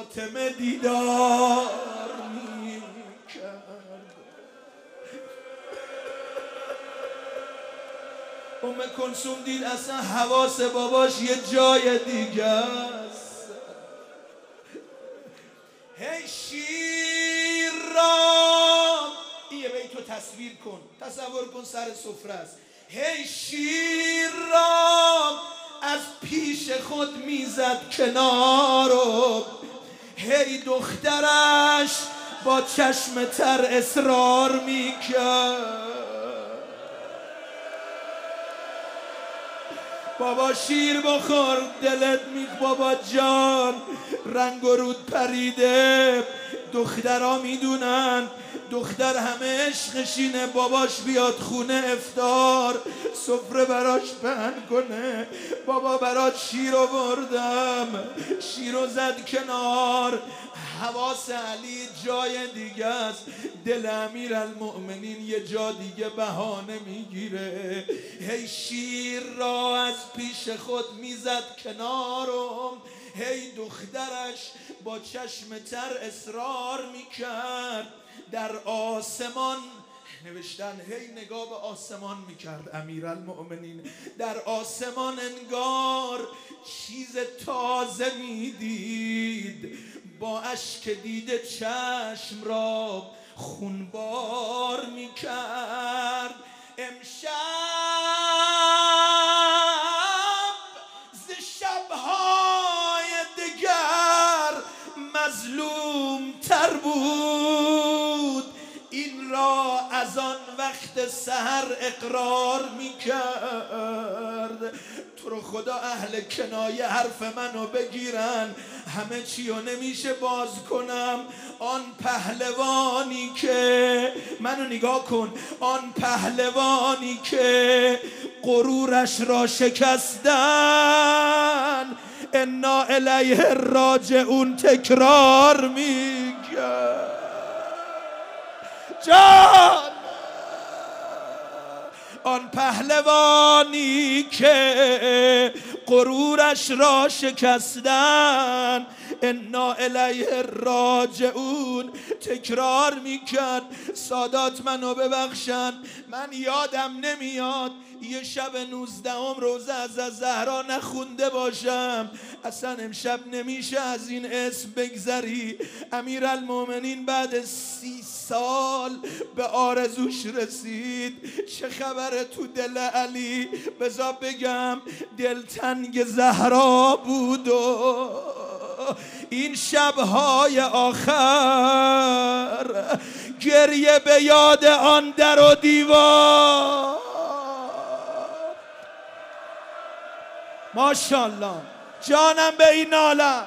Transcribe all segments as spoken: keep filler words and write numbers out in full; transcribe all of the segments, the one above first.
فاطمه دیدار میکرد. ام کلثوم دید اصلا حواس باباش یه جای دیگه است. هی شیرام، این بیتو تصویر کن، تصور کن سر سفره است. هی شیرام از پیش خود میزد کنارو، هی دخترش با چشم تر اصرار میکرد. بابا شیر بخور دلت میخ بابا جان، رنگ و رود پریده، دخترها میدونن دختر همه عشقشینه باباش بیاد خونه افطار سفره براش پهن کنه. بابا برات شیر آوردم، شیرو زد کنار. حواس علی جای دیگه است، دل امیرالمؤمنین یه جا دیگه بهانه میگیره. هی شیر را از پیش خود میزد کنارم، هی دخترش با چشم تر اصرار میکرد. در آسمان نوشتن هی نگاه به آسمان میکرد امیرالمؤمنین، در آسمان انگار چیز تازه میدید، با اشک دیده چشم را خونبار میکرد. امشب ز شبهای دگر مظلوم تر بود، این را از آن وقت سحر اقرار میکرد. تو رو خدا اهل کنایه حرف منو بگیرن، همه چیو نمیشه باز کنم. آن پهلوانی که منو نگاه کن، آن پهلوانی که غرورش را شکستن، انا الیه راجعون تکرار میگه. جان آن پهلوانی که غرورش را شکستن، انا الیه راجعون تکرار میکرد. سادات منو ببخشن، من یادم نمیاد یه شب نوزدهم روزه از زهرا نخونده باشم. اصلا امشب نمیشه از این اسم بگذری. امیرالمؤمنین بعد سی سال به آرزوش رسید. چه خبره تو دل علی؟ بذار بگم، دلتنگ زهرا بود و این شبهای آخر گریه به یاد آن در و دیوار. ماشاءالله جانم به این عالم.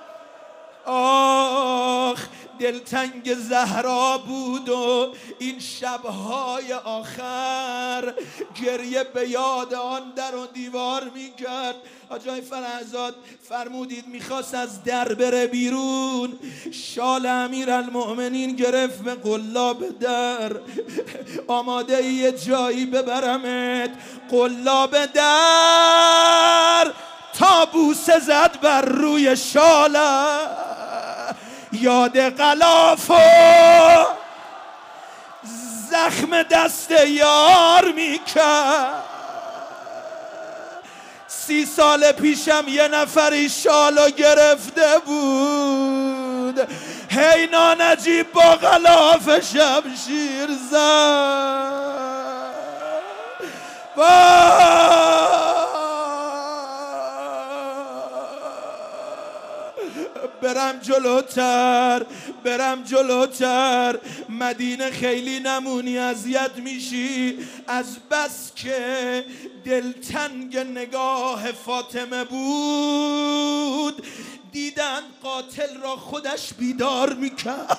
آخ دلتنگ زهرا بود و این شبهای آخر گریه به یاد آن در و دیوار میکرد. آجای فرهزاد فرمودید میخواست از در بره بیرون، شال امیرالمؤمنین گرفت به قلاب در، آماده یه جایی ببرمت. قلاب در تا بوسه زد بر روی شاله، یاد غلاف و زخم دست یار میکرد. سی سال پیشم یه نفری شالو گرفته بود، هی نانجیب با غلاف شمشیر زد. برم جلوتر برم جلوتر، مدینه خیلی نمونی اذیت میشی. از بس که دلتنگ نگاه فاطمه بود، دیدن قاتل را خودش بیدار میکرد.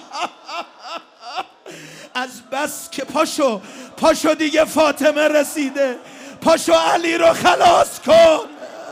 از بس که پاشو پاشو دیگه فاطمه رسیده، پاشو علی رو خلاص کن.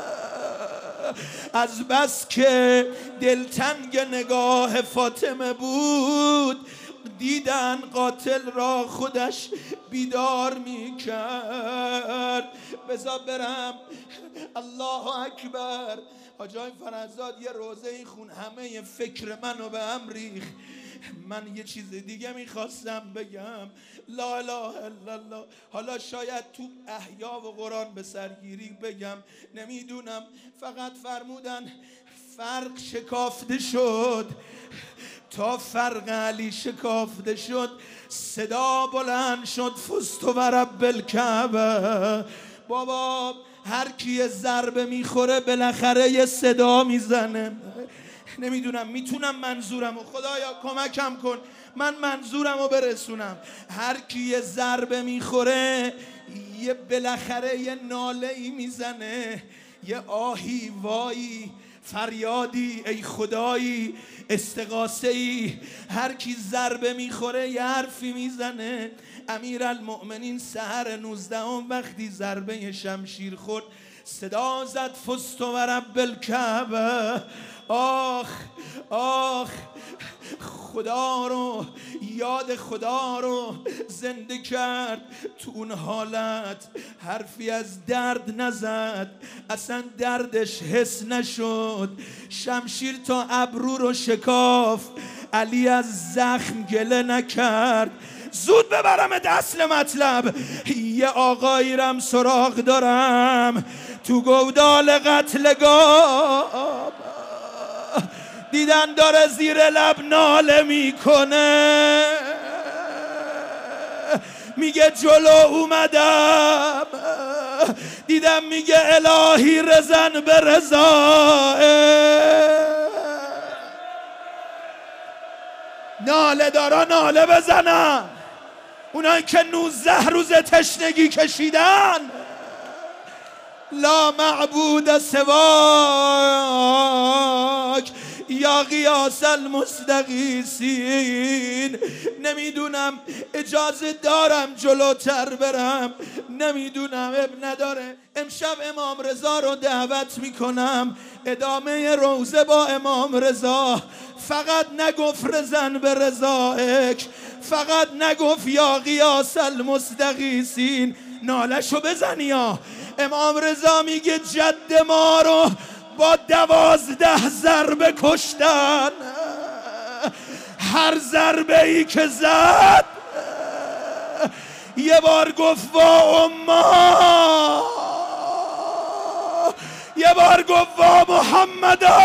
از بس که دلتنگ نگاه فاطمه بود، دیدن قاتل را خودش بیدار میکرد. بذار برم. الله اکبر. حاجی فرزاد یه روزه این خون همه فکر منو به هم ریخت. من یه چیز دیگه میخواستم بگم، لا اله الا الله. حالا شاید تو احیا و قرآن به سرگیری بگم، نمیدونم. فقط فرمودن فرق شکافته شد، تا فرق علی شکافته شد صدا بلند شد فزت و رب الکعبه. بابا هر کی ضربه میخوره بالاخره یه صدا میزنه. نمیدونم میتونم منظورم و خدایا کمکم کن من منظورم رو برسونم. هر کی یه ضربه میخوره یه بالاخره یه ناله ای میزنه، یه آهی وایی فریادی ای خدایی استغاثه ای. هر کی ضربه میخوره یه حرفی میزنه. امیرالمؤمنین سحر نوزدهم وقتی ضربه شمشیر خورد صدا زد فزت و رب الکعبه. آخ آخ خدا رو، یاد خدا رو زنده کرد. تو اون حالت حرفی از درد نزد، اصلا دردش حس نشد. شمشیر تا ابرو رو شکاف، علی از زخم گله نکرد. زود ببرم اصل مطلب، یه آقایی رم سراغ دارم تو گودال قتلگاه، دیدن داره زیر لب ناله میکنه، میگه جلو اومدم دیدم میگه الهی رزن به رضاه. ناله دارا ناله بزنن، اونایی که نوزده روز تشنگی کشیدن. لا معبود سواک یا غیاث المستغیثین. نمیدونم اجازه دارم جلوتر برم، نمیدونم اب نداره. امشب امام رضا رو دعوت میکنم ادامه روزه با امام رضا. فقط نگفت رزن به رضایک، فقط نگفت یا غیاث المستغیثین. نالشو بزنی یا امام رضا میگه جد ما رو با دوازده ضربه کشتن. هر ضربه ای که زد یه بار گفت وا اما، یه بار گفت وا محمدا،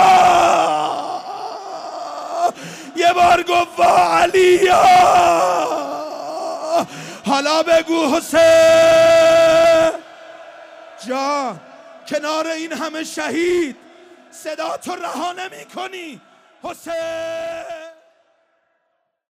یه بار گفت وا علیا. حالا بگو حسین جان کنار این همه شهید صدا تو رها نمی کنی حسین.